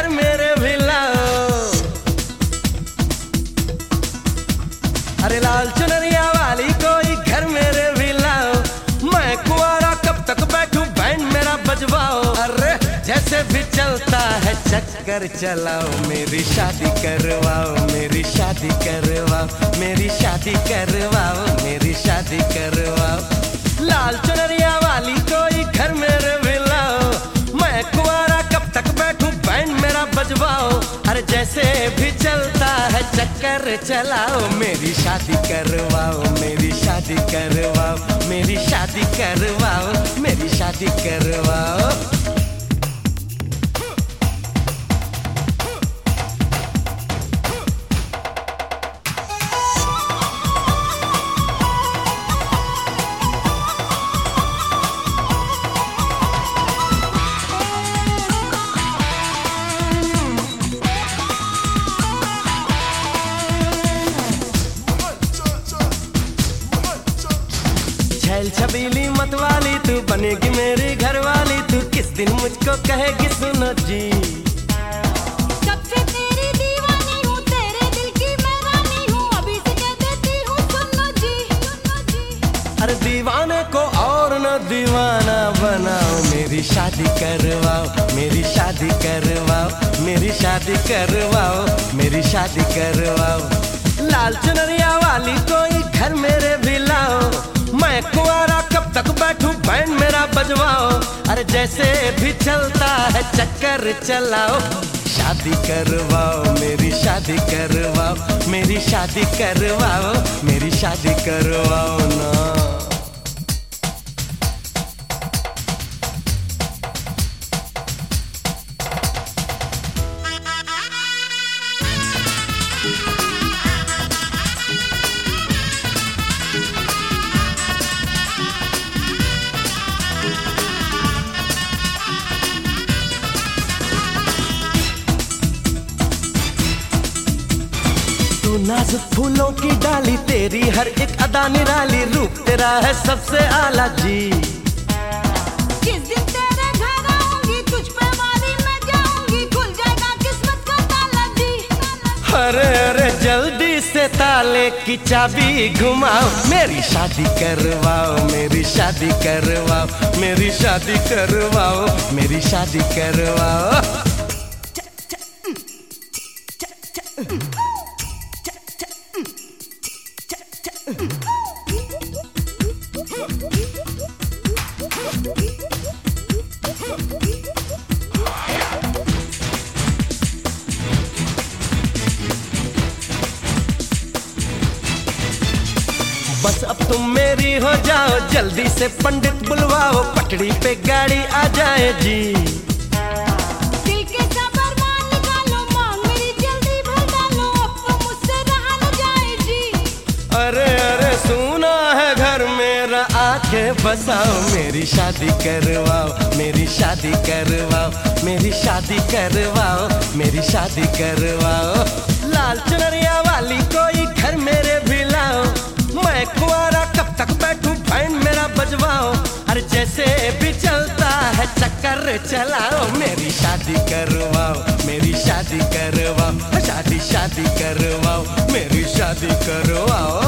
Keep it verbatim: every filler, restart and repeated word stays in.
घर मेरे भी लाओ। अरे लाल चुनरिया वाली कोई घर मेरे भी लाओ। मैं कुंवारा कब तक बैठूं बैंड मेरा बजवाओ। अरे जैसे भी चलता है चक्कर चलाओ। मेरी शादी करवाओ, मेरी शादी करवाओ, मेरी शादी करवाओ, मेरी शादी करवाओ। लाल चुनरिया वाली कोई घर मेरे भी लाओ। मैं कुंवारा कब तक बैठूं बैंड मेरा बजवाओ। अरे जैसे भी चलता है चक्कर चलाओ। मेरी शादी करवाओ, मेरी शादी करवाओ, मेरी शादी करवाओ, मेरी शादी करवाओ। छैल छबीली मत वाली तू बनेगी मेरी घरवाली। तू किस दिन मुझको कहेगी सुनो जी। कब से तेरी दीवानी हूँ, तेरे दिल की मैं रानी हूँ। अभी से कह देती हूँ सुनो जी, सुनो जी। अरे दीवाने को और न दीवाना बनाओ। मेरी शादी करवाओ, मेरी शादी करवाओ, मेरी शादी करवाओ, मेरी शादी करवाओ। लाल चुनरिया वाली कोई घर मेरे भी लाओ। मैं कुंवारा कब तक बैठूं बैंड मेरा बजवाओ। अरे जैसे भी चलता है चक्कर चलाओ। शादी करवाओ, मेरी शादी करवाओ, मेरी शादी करवाओ, मेरी शादी करवाओ ना। तू नाजुक फूलों की डाली, तेरी हर एक अदा निराली। रूप तेरा है सबसे आला जी। जिस दिन तेरे घर आऊंगी तुझ पे वाली मैं जाऊंगी। खुल जाएगा किस्मत का ताला जी। अरे अरे जल्दी से ताले की चाबी घुमाओ। मेरी शादी करवाओ, मेरी शादी करवाओ, मेरी शादी करवाओ, मेरी शादी करवाओ। बस अब तुम मेरी हो जाओ। जल्दी से पंडित बुलवाओ, पटड़ी पे गाड़ी आ जाए जी। दिल के सबर मान निकालो, मांग मेरी जल्दी भर डालो। अब तो मुझसे रहा न जाए जी। अरे अरे सुना है घर मेरा, आके बसाओ। मेरी शादी करवाओ, मेरी शादी करवाओ, मेरी शादी करवाओ, मेरी शादी करवाओ। लाल चुनरिया वाली कोई घर मेरे भी लाओ। मैं कुंवारा कब तक बैठूं बैंड मेरा बजवाओ। अरे जैसे भी चलता है चक्कर चलाओ। मेरी शादी करवाओ, मेरी शादी करवाओ, शादी शादी करवाओ, मेरी शादी करवाओ।